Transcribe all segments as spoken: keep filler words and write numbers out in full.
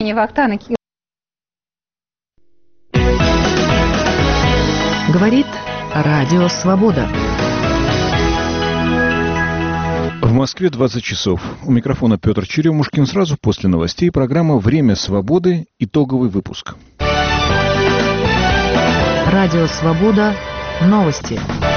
Говорит Радио Свобода. В Москве двадцать часов. У микрофона Петр Черемушкин. Сразу после новостей программа «Время свободы». Итоговый выпуск. Радио Свобода. Новости.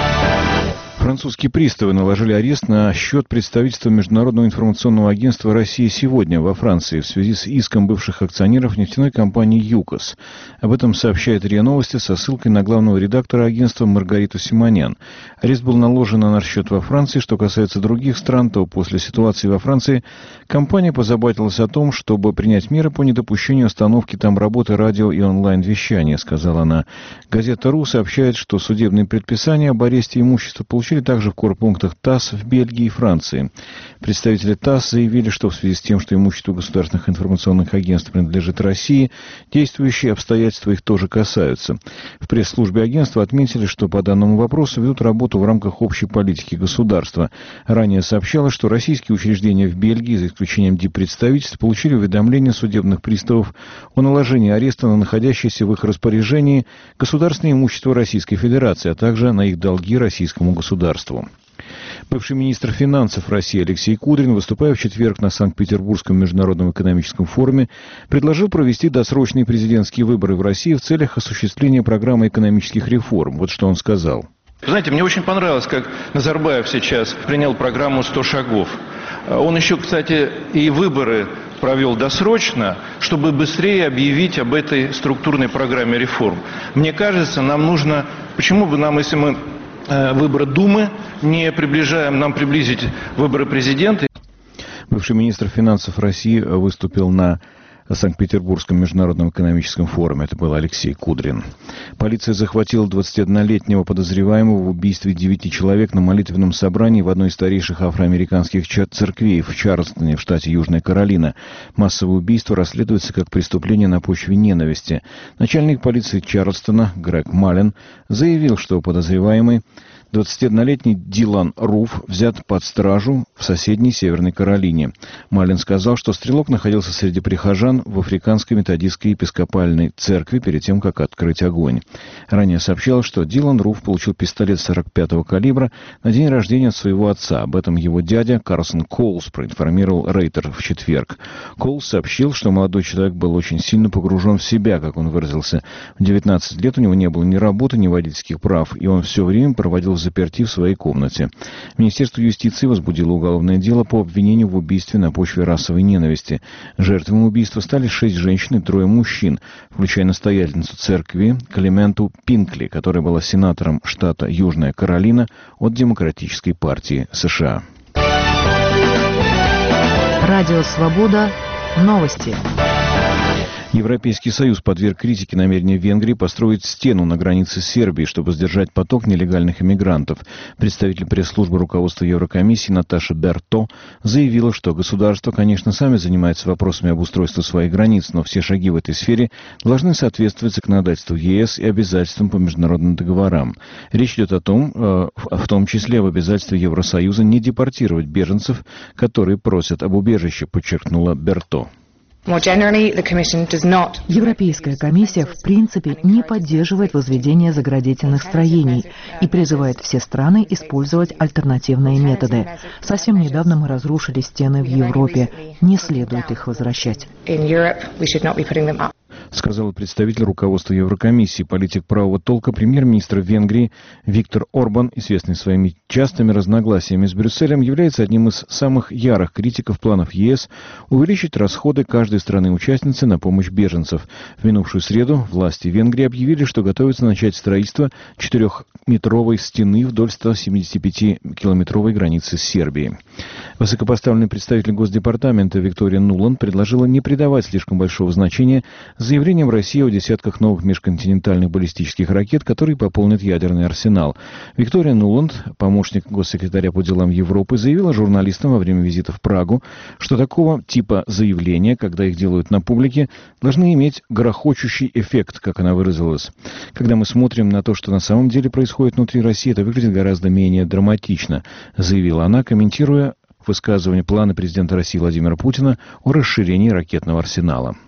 Французские приставы наложили арест на счет представительства Международного информационного агентства «Россия сегодня» во Франции в связи с иском бывших акционеров нефтяной компании «ЮКОС». Об этом сообщает РИА Новости со ссылкой на главного редактора агентства Маргариту Симонян. Арест был наложен на наш счет во Франции. Что касается других стран, то после ситуации во Франции компания позаботилась о том, чтобы принять меры по недопущению остановки там работы радио и онлайн-вещания, сказала она. Газета «Ру» сообщает, что судебные предписания об аресте имущества получили также в корпунктах ТАСС в Бельгии и Франции. Представители ТАСС заявили, что в связи с тем, что имущество государственных информационных агентств принадлежит России, действующие обстоятельства их тоже касаются. В пресс-службе агентства отметили, что по данному вопросу ведут работу в рамках общей политики государства. Ранее сообщалось, что российские учреждения в Бельгии, за исключением диппредставительств, получили уведомление судебных приставов о наложении ареста на находящееся в их распоряжении государственное имущество Российской Федерации, а также на их долги российскому государству. Бывший министр финансов России Алексей Кудрин, выступая в четверг на Санкт-Петербургском международном экономическом форуме, предложил провести досрочные президентские выборы в России в целях осуществления программы экономических реформ. Вот что он сказал. Знаете, мне очень понравилось, как Назарбаев сейчас принял программу «сто шагов». Он еще, кстати, и выборы провел досрочно, чтобы быстрее объявить об этой структурной программе реформ. Мне кажется, нам нужно... Почему бы нам, если мы выборы Думы не приближаем, нам приблизить выборы президента? Бывший министр финансов России выступил на Санкт-Петербургском международном экономическом форуме. Это был Алексей Кудрин. Полиция захватила двадцатиоднолетнего подозреваемого в убийстве девяти человек на молитвенном собрании в одной из старейших афроамериканских церквей в Чарльстоне, в штате Южная Каролина. Массовое убийство расследуется как преступление на почве ненависти. Начальник полиции Чарльстона Грег Маллен заявил, что подозреваемый двадцатиоднолетний Дилан Руф взят под стражу в соседней Северной Каролине. Маллен сказал, что стрелок находился среди прихожан в Африканской методистской епископальной церкви перед тем, как открыть огонь. Ранее сообщалось, что Дилан Руф получил пистолет сорок пятого калибра на день рождения от своего отца. Об этом его дядя Карсон Коулс проинформировал Рейтер в четверг. Коулс сообщил, что молодой человек был очень сильно погружен в себя, как он выразился. В девятнадцать лет у него не было ни работы, ни водительских прав, и он все время проводил в заперти в своей комнате. Министерство юстиции возбудило уголовное дело по обвинению в убийстве на почве расовой ненависти. Жертвами убийства стали шесть женщин и трое мужчин, включая настоятельницу церкви Клементу Пинкли, которая была сенатором штата Южная Каролина от Демократической партии США. Радио Свобода. Новости. Европейский Союз подверг критике намерения Венгрии построить стену на границе с Сербией, чтобы сдержать поток нелегальных иммигрантов. Представитель пресс-службы руководства Еврокомиссии Наташа Берто заявила, что государства, конечно, сами занимаются вопросами обустройства своих границ, но все шаги в этой сфере должны соответствовать законодательству ЕС и обязательствам по международным договорам. Речь идет о том, э, в том числе об обязательстве Евросоюза не депортировать беженцев, которые просят об убежище, подчеркнула Берто. Европейская комиссия в принципе не поддерживает возведение заградительных строений и призывает все страны использовать альтернативные методы. Совсем недавно мы разрушили стены в Европе. Не следует их возвращать. Сказал представитель руководства Еврокомиссии, политик правого толка, премьер-министр Венгрии Виктор Орбан, известный своими частыми разногласиями с Брюсселем, является одним из самых ярых критиков планов ЕС увеличить расходы каждой страны-участницы на помощь беженцев. В минувшую среду власти Венгрии объявили, что готовятся начать строительство четырехметровой стены вдоль ста семидесяти пяти километровой границы с Сербией. Высокопоставленный представитель Госдепартамента Виктория Нуланд предложила не придавать слишком большого значения заявлением России о десятках новых межконтинентальных баллистических ракет, которые пополнят ядерный арсенал. Виктория Нуланд, помощник госсекретаря по делам Европы, заявила журналистам во время визита в Прагу, что такого типа заявления, когда их делают на публике, должны иметь грохочущий эффект, как она выразилась. Когда мы смотрим на то, что на самом деле происходит внутри России, это выглядит гораздо менее драматично, заявила она, комментируя высказывание плана президента России Владимира Путина о расширении ракетного арсенала.